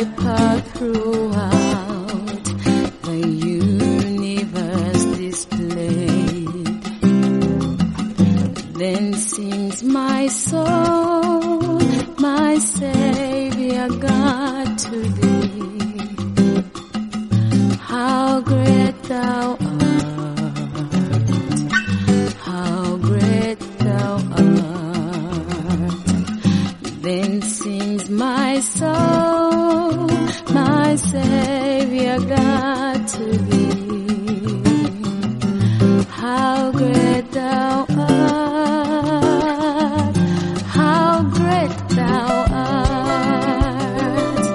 power throughout the universe displayed. Then sings my soul, my Savior God, to thee. How great thou art, how great thou art. Then sings my soul, my Savior God, to thee. How great thou art, how great thou art.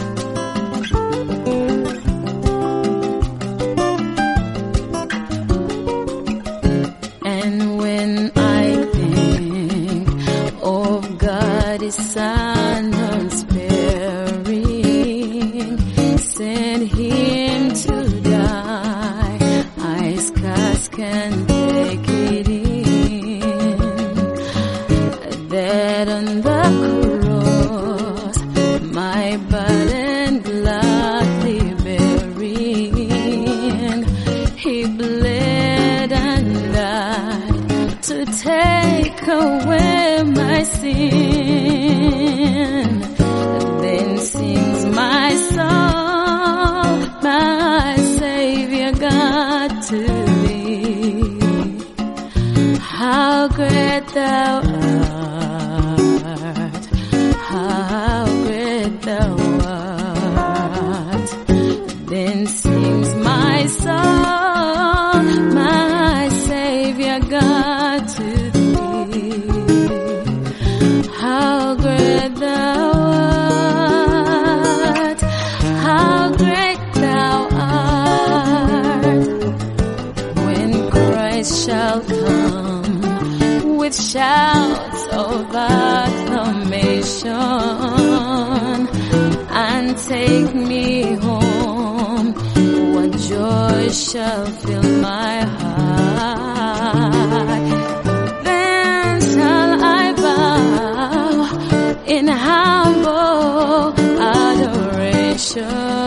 And when I think of God, His Son unsparing, sent Him to die, I scarce can take it in, that on the cross my burden gladly bearing, He bled and died to take away my sin. Then sings my soul, my Savior God, to thee. How great thou art, how great thou art. Then sings my soul, my Savior God, to thee. How great thou art, how great thou art. When Christ shall come with shouts of acclamation and take me home, what joy shall fill my heart. Then shall I bow in humble adoration